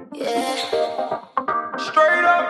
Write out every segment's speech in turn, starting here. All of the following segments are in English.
Yeah. Straight up.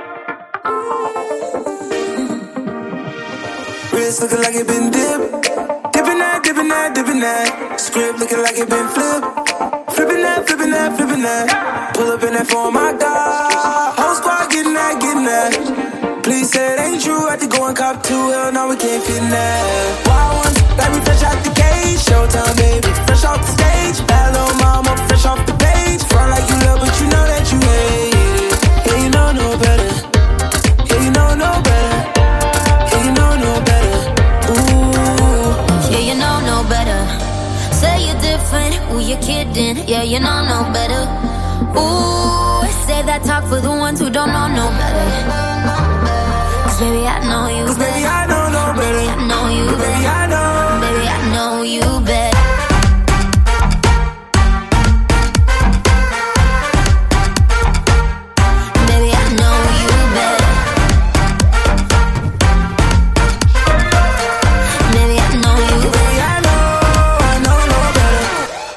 Wrist looking like it been dipped. Dipping that, dipping that, dipping that. Script looking like it been flipped. Flipping that, flipping that, flipping that. Pull up in that for my God. Whole squad getting that, getting that. Please say it ain't true. Had to go and cop two. Hell no, we can't fit in that. Wild ones, like me fresh out the cage. Showtime, baby. Fresh off the stage. Bad little mama, fresh off the page. Front like you love, but you know that you hate it. Yeah, you know no better. Yeah, you know no better. Yeah, you know no better. Ooh. Yeah, you know no better. Say you're different, who you kidding? Yeah, you know no better. Ooh, save that talk for the ones who don't know no better. Cause baby, I know you better. Baby, I know no better. I know you better. Baby, I know. Baby, I know you better. Baby, I know you better. Baby, I know you better. Baby, I know no better.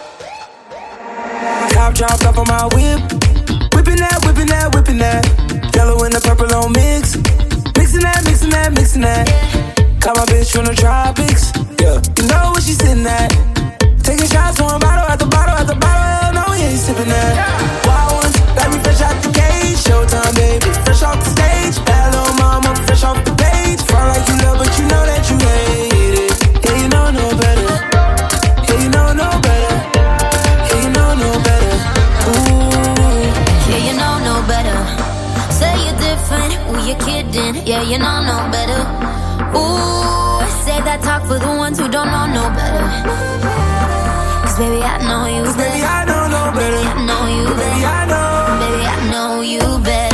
Top dropped off on my whip. Whipping that, whipping that, whipping that. Yellow and the purple on mix. Mixing that, mixing that, mixing that. Caught my bitch from the tropics. Yeah, you know where she sitting at. Taking shots, one bottle after bottle after bottle. Hell no, we ain't sipping that. Wild ones, like me fresh out the cage. Showtime, baby, fresh off the stage. Bad little mama, fresh off the page. Front like you love, but you know that you hate it. Yeah, you know no better. Yeah, you know no better. Yeah, you know no better. Ooh. Yeah, you know no better. Say you're different, who you kidding? Yeah, you know no better. Ooh, save that talk for the ones who don't know no better. Cause baby, I know you better. Baby, I know no better. I know you better. Baby, I know. Baby, I know you better.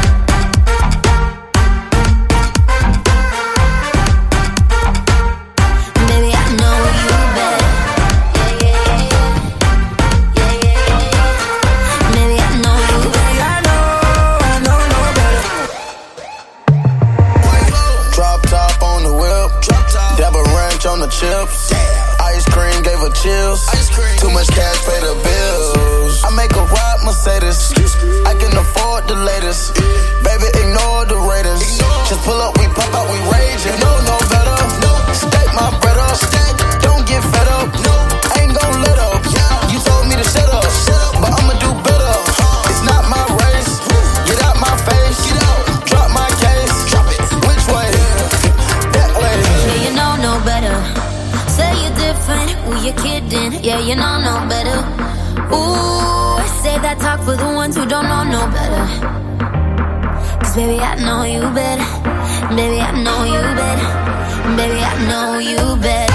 Baby, I know you better. Yeah, yeah, yeah, yeah, yeah, yeah. Baby, I know you better. Baby, I know no better. Drop top on the whip. Dab a ranch on the chips. Ice cream gave her chills. Too much cash, pay the bills. I make a ride Mercedes. I can afford the latest. Baby, ignore the Raiders. Just pull up, we pop out, we rage. You know no better. Stack my bread up. Don't get fed up. I ain't gon' let up. You told me to shut up, but I'ma do better. It's not my race. Get out my face. Drop my case. Which way? That way. Yeah, you know no better. Say you're different, who you kidding? Yeah, you know no better. Ooh, save that talk for the ones who don't know no better. Cause baby, I know you better. Baby, I know you better. Baby, I know you better.